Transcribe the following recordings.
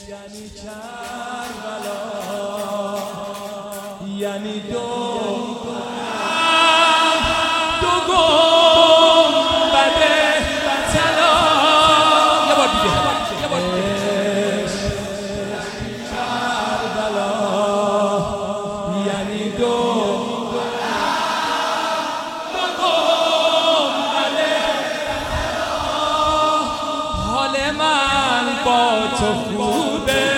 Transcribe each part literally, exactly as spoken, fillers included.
یعنی کربلا، یعنی دو دو گنبد طلا. یه بار دیگه یه بار دیگه کربلا، یعنی دو دو گنبد طلا. حال من با تو خوبه،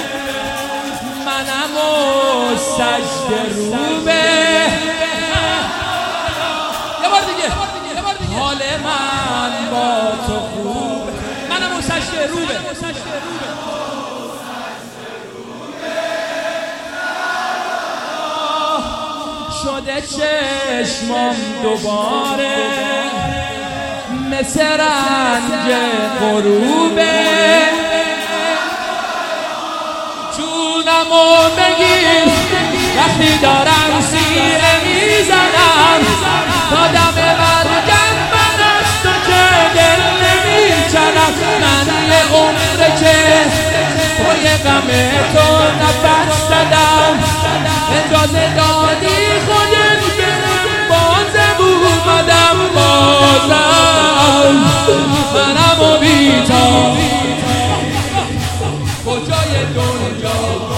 منم و سجده روبه. یه بار دیگه حال من با تو خوبه، منم و سجده روبه. شده چشمم دوباره مثل رنگ غروبه. جونمو بگیر وقتی دارم سیره میزنم، تا دم مرگم من از تو که دل نمیچنم. من یه عمره که پای غم تو نفس زدم، اجازه دادی خودت برم بازم اومدم. بازم منم و بیتا کجای دنیا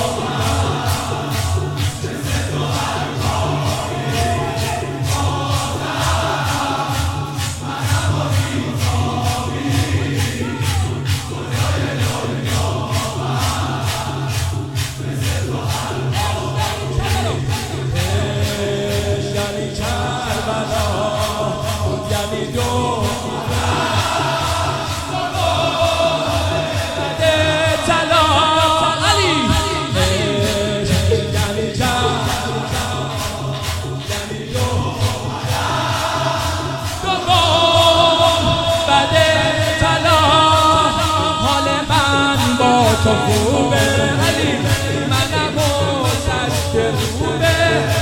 تو خوبه، علی منم و سجده روبه.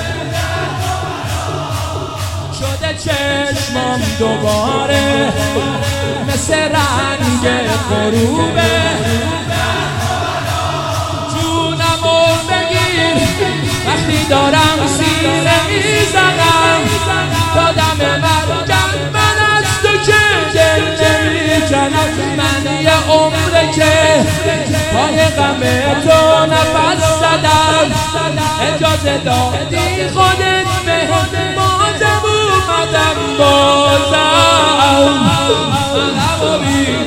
شده چشمم دوباره مثل رنگ غروبه. جونمو بگیر وقتی دارم سیره میزنم، تا دم مرگم من از تو که دل نمیکنم. من یه عمره که پای غم تو نفس زدم، اجازه دادی خودت بهم بازم اومدم. بازم منم و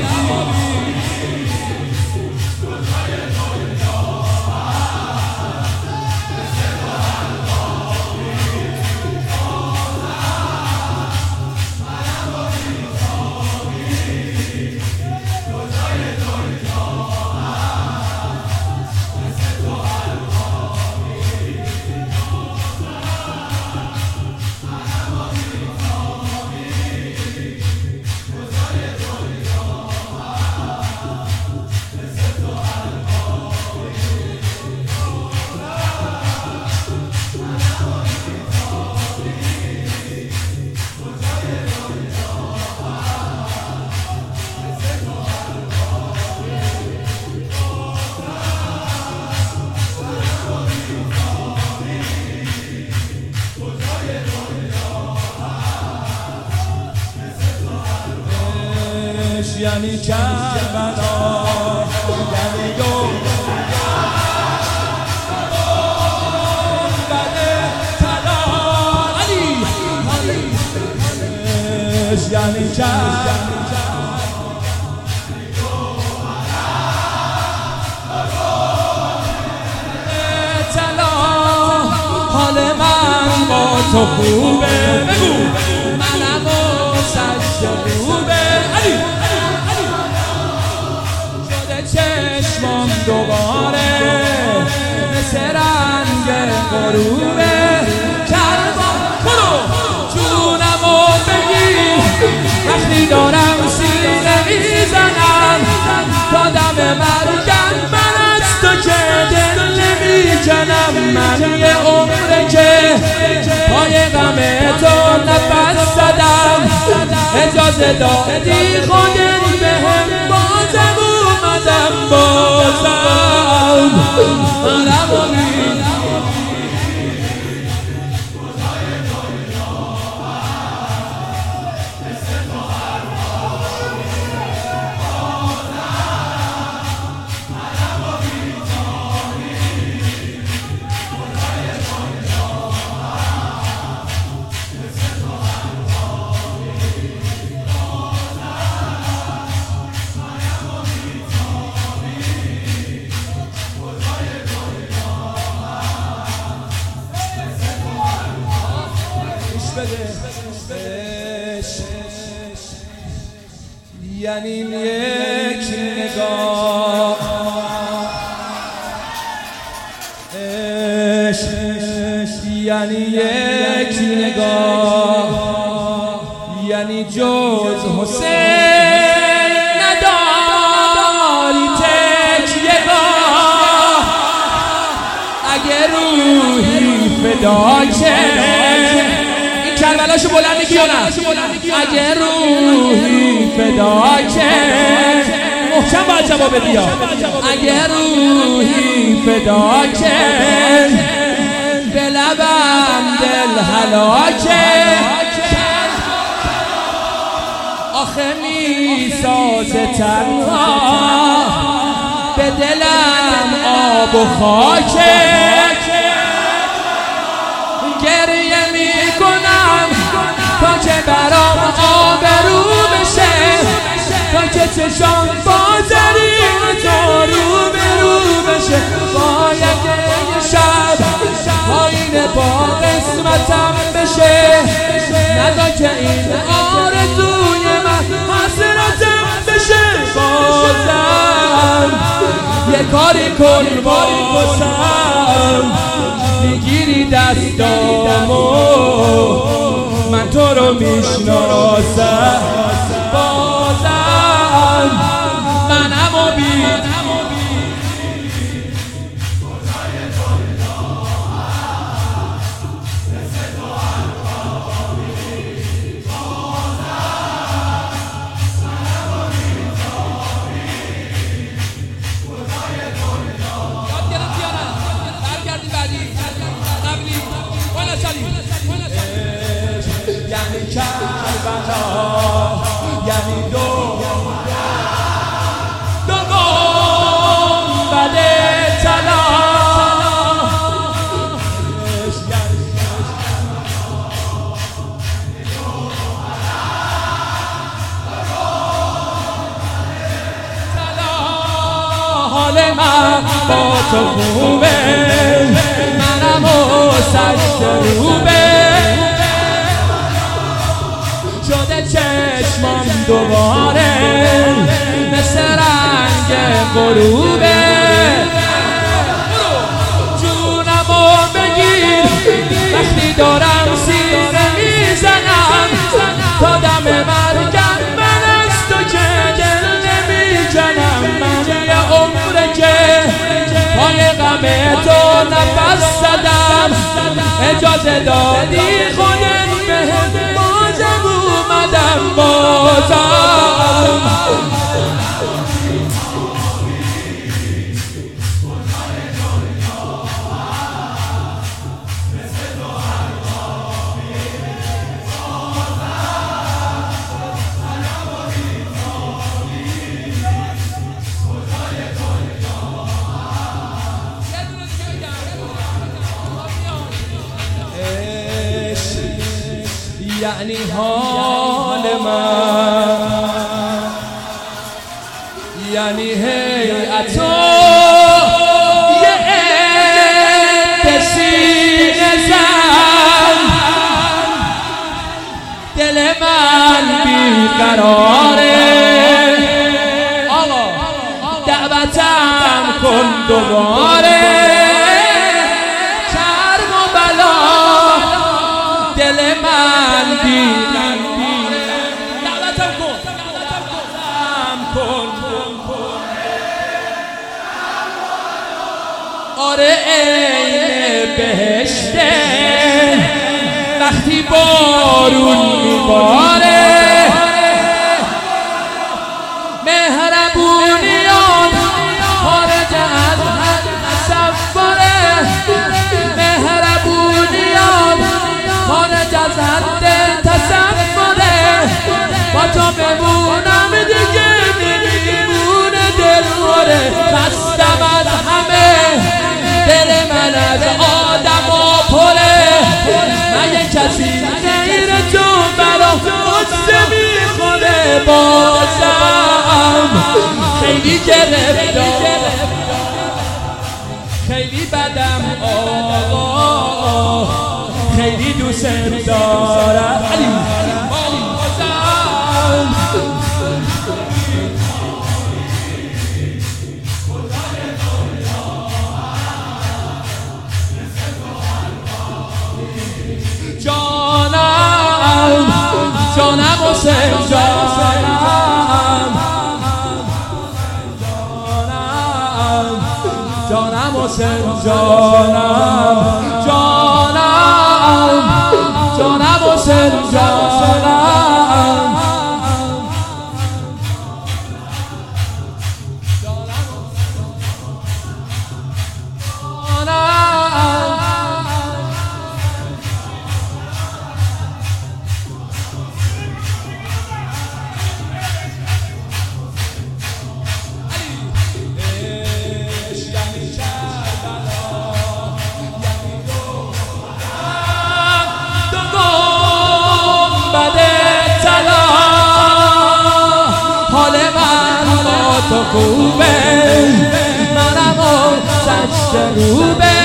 یعنی کربلا، یعنی دو گنبد طلا. علی یعنی کربلا، طلا. حال من با تو خوبه، بگو منم و سجده روبه. علی چشمم دوباره مثل رنگ غروبه. کربلا برو جونمو بگیر وقتی دارم سیره میزنم، تا دم مرگم من از تو که دل نمیکنم. من یه عمره که پای غم تو نفس زدم، اجازه دادی خودت بهم بازم اومدم. بازم یعنی یک نگاه، یعنی جز حسین نداری تکیه‌گاه. اگه روحی فدا که این کربلاشو بلند میگی یا نه؟ اگه روحی فدا که محکم باید جواب بیا. اگه روحی فدا که به لبم دل هلاکه، آخه میسازه تنها به دلم آب و خاکه. گریه میکنم تا که برام آبرو بشه، تا که چشام با زرین تو رو به رو بشه. باید یه شب پایین با قسمتم بشه، ندا که این آرزوی من حسرتم بشه. بازم یه کاری کن بازم، میگیری دستامو من تو رو میشناسم. بازم منمو بید یعنی کربلا، یعنی دو دو گنبد طلا. حال من با تو خوبه، منم و سشت روبه شده چشمم دوباره مثل رنگ غروبه. جونمو بگیر وقتی دارم سینه میزنم، تا دم مرگم من از تو که دل نمیزنم. من یه عمره که پای غم تو نفس زدم، اجازه دادی خودت بهم بازم اومدم. بازم یعنی حال من، یعنی هیئت و یه عده سینه زن. دل من بیقراره، آقا دعوتم کن دوباره. کرم و بلا دل من بیقراره، دعوتم کن کن آره عین بهشته وقتی بارون میباره. مهربونیان خارج از هر تصوره، مهربونیان خارج از حد تصوره. با تو بمونم دیگه نمیمونه دلوره. خستم از همه، دل من از آدم و پره. من یه کسی غیر تو برا قصه میخوره. بازم خیلی گرفتار، خیلی بدم آقا، خیلی دوست دارم. جانم حسین جانم جانم جانم حسین جانم تو خوبه منم و سشت روبه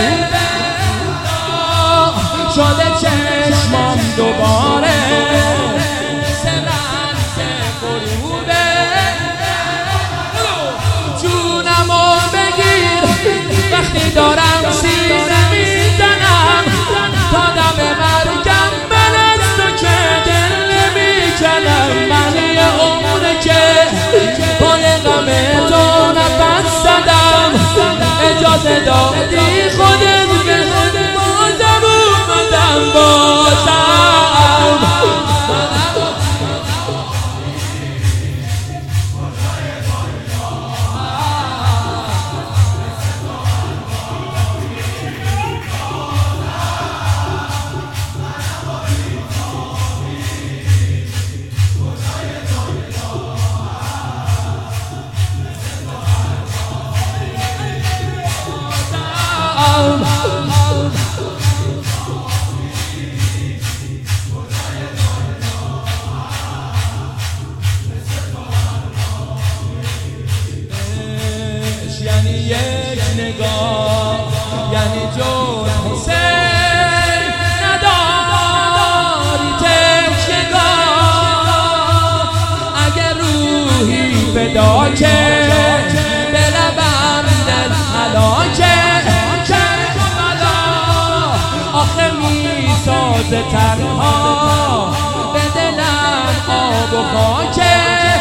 شده چشمام دوباره سرن سه غروبه جونمو بگیر وقتی دارم سینه میزنم تا دم مرگم من از تو که دل نمیکنم من یه عمره که اجازه دادی خودت به بازم اومدم بازم یعنی یک نگاه یعنی جون حسین نداری تکیه‌گاه اگر روحی فدا که به لبم دل هلاکه کربلا آخه میسازه تنها به دلم آب و خاکه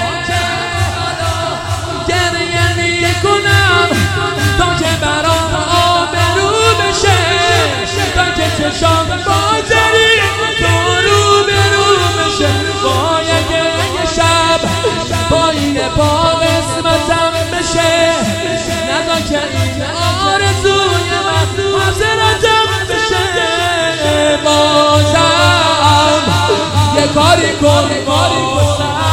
تا که برام آبرو بشه تا که چشام بازری تو رو برو بشه باید یه شب پایین پا قسمتم بشه نزا که این آرزوی من حاضرتم بشه بازم یه کاری کن کاری کن